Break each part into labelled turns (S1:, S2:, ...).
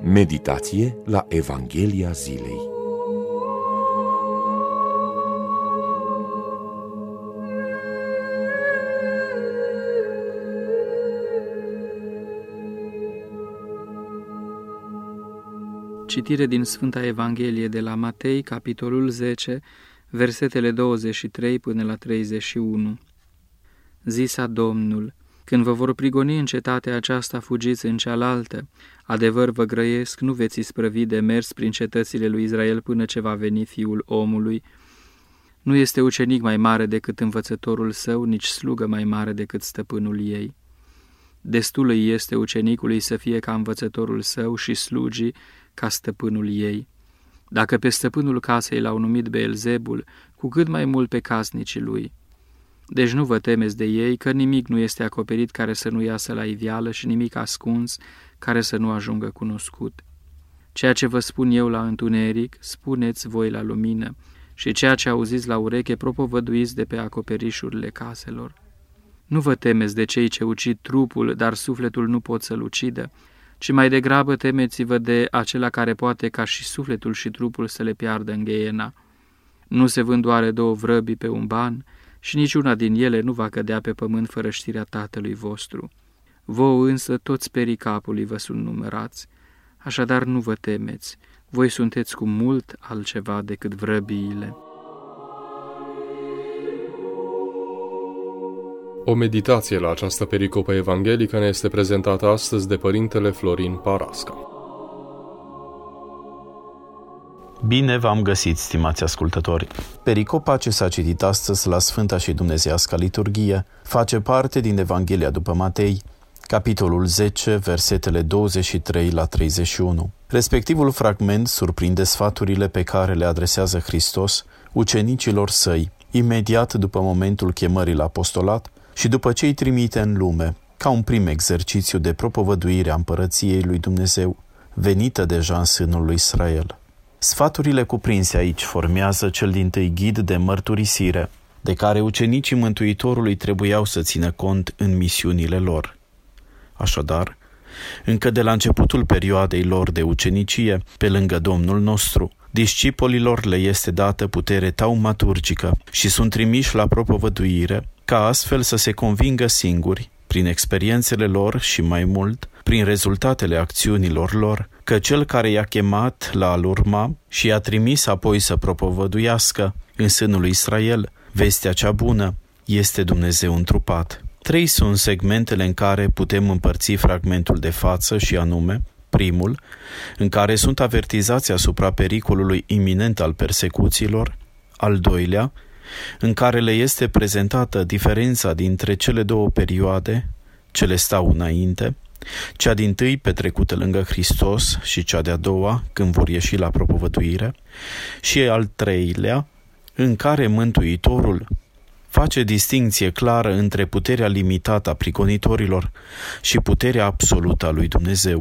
S1: Meditație la Evanghelia zilei.
S2: Citire din Sfânta Evanghelie de la Matei, capitolul 10, versetele 23 până la 31. Zisa Domnul: când vă vor prigoni în cetatea aceasta, fugiți în cealaltă. Adevăr vă grăiesc, nu veți isprăvi de mers prin cetățile lui Israel până ce va veni Fiul omului. Nu este ucenic mai mare decât învățătorul său, nici slugă mai mare decât stăpânul ei. Destul îi este ucenicului să fie ca învățătorul său și slugii ca stăpânul ei. Dacă pe stăpânul casei l-au numit Beelzebul, cu cât mai mult pe casnicii lui. Deci nu vă temeți de ei, că nimic nu este acoperit care să nu iasă la iveală și nimic ascuns care să nu ajungă cunoscut. Ceea ce vă spun eu la întuneric, spuneți voi la lumină, și ceea ce auziți la ureche, propovăduiți de pe acoperișurile caselor. Nu vă temeți de cei ce ucid trupul, dar sufletul nu pot să-l ucidă, ci mai degrabă temeți-vă de acela care poate ca și sufletul și trupul să le piardă în gheena. Nu se vând oare două vrăbii pe un ban, și niciuna din ele nu va cădea pe pământ fără știrea Tatălui vostru. Vouă însă toți perii capului vă sunt numărați, așadar nu vă temeți, voi sunteți cu mult altceva decât vrăbiile.
S3: O meditație la această pericopă evanghelică ne este prezentată astăzi de Părintele Florin Parasca.
S4: Bine v-am găsit, stimați ascultători! Pericopa ce s-a citit astăzi la Sfânta și Dumnezeiasca Liturghie face parte din Evanghelia după Matei, capitolul 10, versetele 23 la 31. Respectivul fragment surprinde sfaturile pe care le adresează Hristos ucenicilor săi, imediat după momentul chemării la apostolat și după ce îi trimite în lume, ca un prim exercițiu de propovăduire a împărăției lui Dumnezeu, venită deja în sânul lui Israel. Sfaturile cuprinse aici formează cel dintâi ghid de mărturisire, de care ucenicii Mântuitorului trebuiau să țină cont în misiunile lor. Așadar, încă de la începutul perioadei lor de ucenicie, pe lângă Domnul nostru, discipolilor le este dată putere taumaturgică și sunt trimiși la propovăduire, ca astfel să se convingă singuri, prin experiențele lor și mai mult, prin rezultatele acțiunilor lor, că cel care i-a chemat la a-l urma și i-a trimis apoi să propovăduiască în sânul lui Israel vestea cea bună este Dumnezeu întrupat. 3 sunt segmentele în care putem împărți fragmentul de față și anume: primul, în care sunt avertizați asupra pericolului iminent al persecuțiilor; al doilea, în care le este prezentată diferența dintre cele două perioade, ce le stau înainte, cea dintâi petrecută lângă Hristos și cea de-a doua, când vor ieși la propovăduire, și al treilea, în care Mântuitorul face distincție clară între puterea limitată a prigonitorilor și puterea absolută a lui Dumnezeu.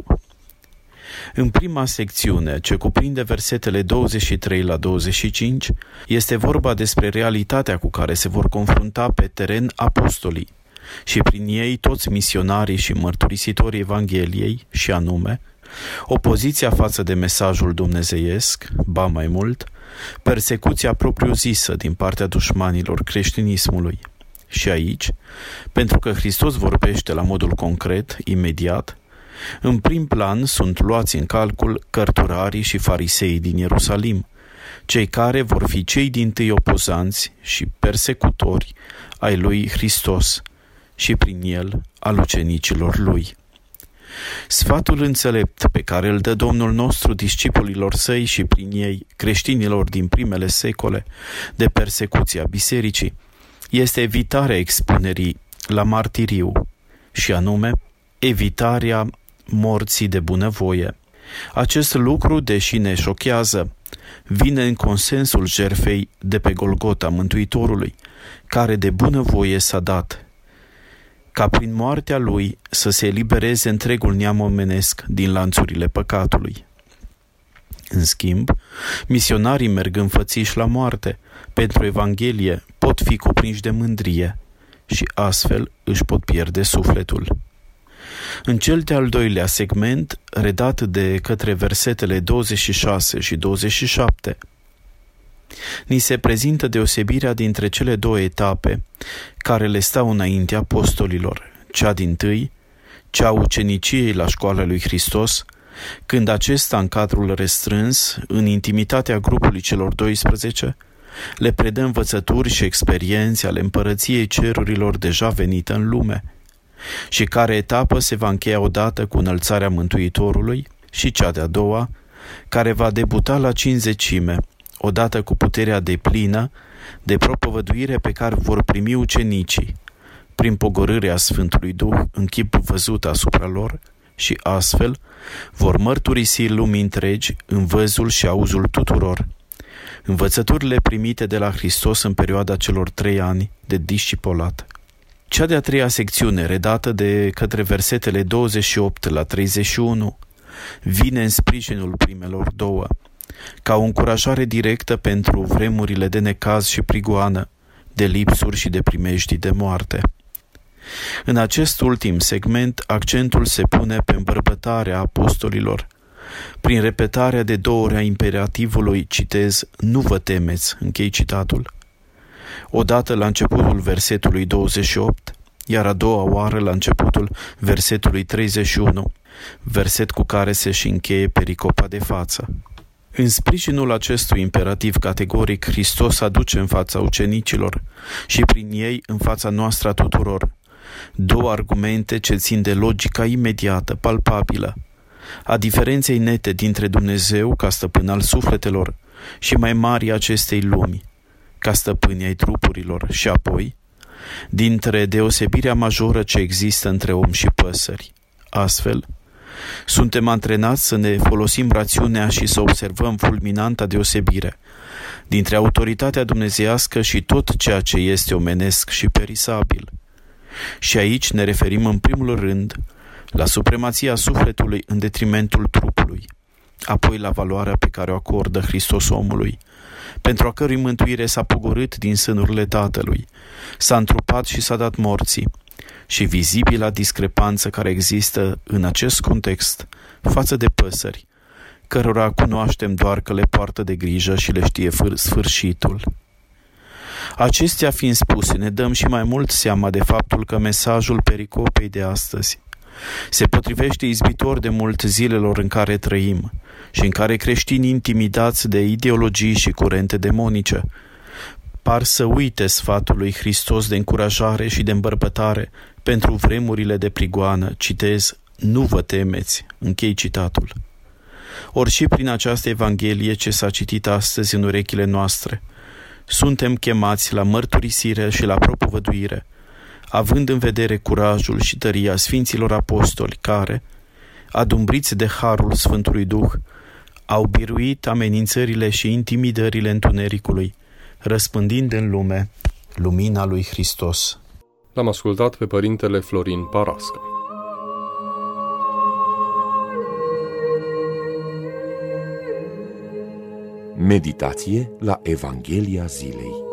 S4: În prima secțiune, ce cuprinde versetele 23 la 25, este vorba despre realitatea cu care se vor confrunta pe teren apostolii și prin ei toți misionarii și mărturisitorii Evangheliei, și anume, opoziția față de mesajul dumnezeiesc, ba mai mult, persecuția propriu-zisă din partea dușmanilor creștinismului. Și aici, pentru că Hristos vorbește la modul concret, imediat, în prim plan sunt luați în calcul cărturarii și fariseii din Ierusalim, cei care vor fi cei dintâi opozanți și persecutori ai lui Hristos și prin el al ucenicilor lui. Sfatul înțelept pe care îl dă Domnul nostru discipolilor săi și prin ei creștinilor din primele secole de persecuția bisericii este evitarea expunerii la martiriu, și anume evitarea morții de bunăvoie. Acest lucru, deși ne șochează, vine în consensul jertfei de pe Golgota Mântuitorului, care de bunăvoie s-a dat, ca prin moartea lui să se elibereze întregul neam omenesc din lanțurile păcatului. În schimb, misionarii merg înfățiși la moarte pentru Evanghelie pot fi cuprinși de mândrie și astfel își pot pierde sufletul. În cel de-al doilea segment, redat de către versetele 26 și 27, ni se prezintă deosebirea dintre cele două etape care le stau înaintea apostolilor, cea dintâi, cea a uceniciei la școala lui Hristos, când acesta, în cadrul restrâns, în intimitatea grupului celor 12, le predă învățături și experiențe ale împărăției cerurilor deja venite în lume, și care etapă se va încheia odată cu înălțarea Mântuitorului, și cea de-a doua, care va debuta la cincizecime, odată cu puterea deplină de propovăduire pe care vor primi ucenicii, prin pogorârea Sfântului Duh în chip văzut asupra lor, și astfel vor mărturisi lumii întregi în văzul și auzul tuturor învățăturile primite de la Hristos în perioada celor 3 ani de discipolat. Cea de-a treia secțiune, redată de către versetele 28 la 31, vine în sprijinul primelor două, ca o încurajare directă pentru vremurile de necaz și prigoană, de lipsuri și de primejdii de moarte. În acest ultim segment, accentul se pune pe îmbărbătarea apostolilor, prin repetarea de 2 ori a imperativului, citez, nu vă temeți, închei citatul, odată la începutul versetului 28, iar a doua oară la începutul versetului 31, verset cu care se și încheie pericopa de față. În sprijinul acestui imperativ categoric, Hristos aduce în fața ucenicilor și prin ei în fața noastră a tuturor 2 argumente ce țin de logica imediată, palpabilă, a diferenței nete dintre Dumnezeu ca stăpân al sufletelor și mai mari acestei lumi, ca stăpâni ai trupurilor, și apoi dintre deosebirea majoră ce există între om și păsări. Astfel, suntem antrenați să ne folosim rațiunea și să observăm fulminanta deosebire dintre autoritatea dumnezeiască și tot ceea ce este omenesc și perisabil. Și aici ne referim în primul rând la supremația sufletului în detrimentul trupului, apoi la valoarea pe care o acordă Hristos omului, pentru a cărui mântuire s-a pogorât din sânurile Tatălui, s-a întrupat și s-a dat morții, și vizibila discrepanță care există în acest context față de păsări, cărora cunoaștem doar că le poartă de grijă și le știe sfârșitul. Acestea fiind spuse, ne dăm și mai mult seama de faptul că mesajul pericopei de astăzi se potrivește izbitor de mult zilelor în care trăim și în care creștinii intimidați de ideologii și curente demonice par să uite sfatul lui Hristos de încurajare și de îmbărbătare pentru vremurile de prigoană, citez, nu vă temeți, închei citatul. Ori și prin această Evanghelie ce s-a citit astăzi în urechile noastre, suntem chemați la mărturisire și la propovăduire, având în vedere curajul și tăria Sfinților Apostoli care, adumbriți de harul Sfântului Duh, au biruit amenințările și intimidările întunericului, răspândind în lume lumina lui Hristos.
S3: L-am ascultat pe părintele Florin Parasca.
S1: Meditație la Evanghelia zilei.